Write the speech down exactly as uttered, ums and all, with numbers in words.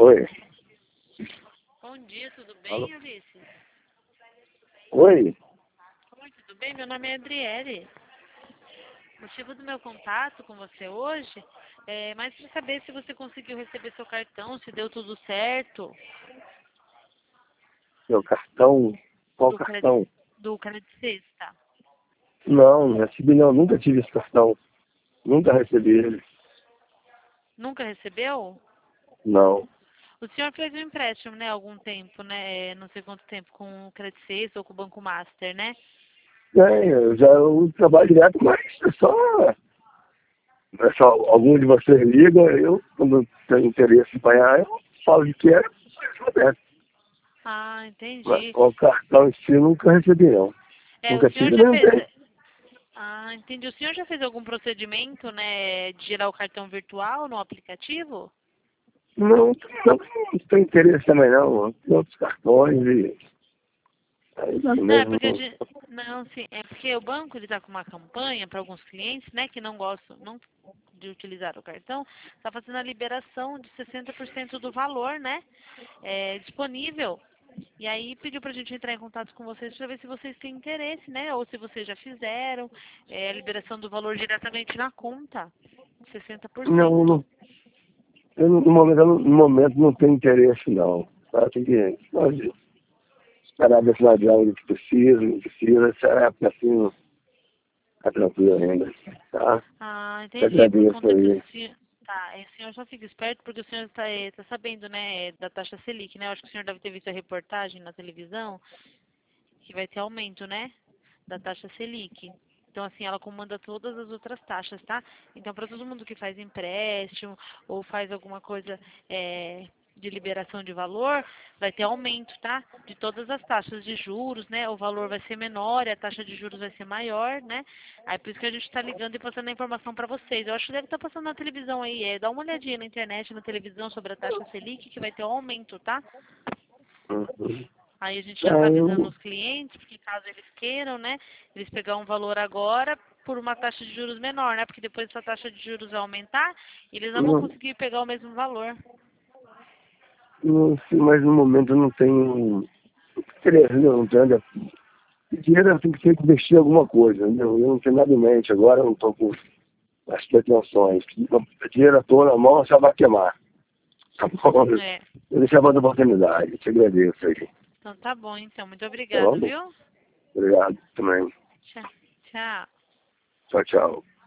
Oi. Bom dia, tudo Alô? bem, Alice? Oi. Oi, tudo bem? Meu nome é Adriele. O motivo do meu contato com você hoje é mais para saber se você conseguiu receber seu cartão, se deu tudo certo Meu cartão? Qual do Credit, cartão? do Credit Sexta. Não, não recebi não. Nunca tive esse cartão. Nunca recebi ele. Nunca recebeu? Não. O senhor fez um empréstimo, né, há algum tempo, né, é, não sei quanto tempo, com o Credit Sexta ou com o Banco Master, né? É, eu já eu trabalho direto, mas é só, é só algum de vocês ligam, eu, quando tenho interesse em pagar, eu falo de que é, Ah, mas entendi. o cartão em si eu nunca recebi não. É, o Nunca senhor tive, já nem fez. tenho. Ah, entendi. O senhor já fez algum procedimento, né, de gerar o cartão virtual no aplicativo? Não, não, não tenho interesse também não. Tem outros cartões e aí dá Não, é mesmo. porque a gente, não, sim, é porque o banco ele está com uma campanha para alguns clientes, né, que não gostam não de utilizar o cartão, está fazendo a liberação de sessenta por cento do valor, né, é, disponível. E aí pediu para a gente entrar em contato com vocês para ver se vocês têm interesse, né, ou se vocês já fizeram é, a liberação do valor diretamente na conta, sessenta por Não, cento. não. Eu, no momento, eu, no momento não tenho interesse não. Tá? Tem que pode esperar ver se vai adiar o que precisa, não precisa, essa época assim, tá tranquilo ainda. Tá? Ah, Te entendi. Por agradeço conta que o aí. senhor. Tá, é, o senhor só fica esperto porque o senhor está tá sabendo, né, da taxa Selic, né? Eu acho que o senhor deve ter visto a reportagem na televisão que vai ter aumento, né, da taxa Selic. Então, assim, ela comanda todas as outras taxas, tá? Então, para todo mundo que faz empréstimo ou faz alguma coisa é, de liberação de valor, vai ter aumento, tá? De todas as taxas de juros, né? O valor vai ser menor e a taxa de juros vai ser maior, né? Aí, por isso que a gente está ligando e passando a informação para vocês. Eu acho que deve estar passando na televisão aí. É, dá uma olhadinha na internet, na televisão sobre a taxa Selic, que vai ter um aumento, tá? Uhum. Aí a gente já está Ah, avisando eu, os clientes, porque caso eles queiram, né, eles pegar um valor agora por uma taxa de juros menor, né? Porque depois essa taxa de juros vai aumentar e eles não vão não, conseguir pegar o mesmo valor. não sei, mas no momento eu não tenho interesse, eu não tenho. Dinheiro eu tenho que ter que investir em alguma coisa, entendeu? Eu não tenho nada em mente agora, eu não estou com as pretensões. O dinheiro à toa na mão só vai queimar. Tá bom? É. Eu deixei a oportunidade. Te agradeço aí. Então tá bom, então. Muito Tá obrigado, bom? viu? Obrigado também. Tchau. Tchau. Tchau, tchau.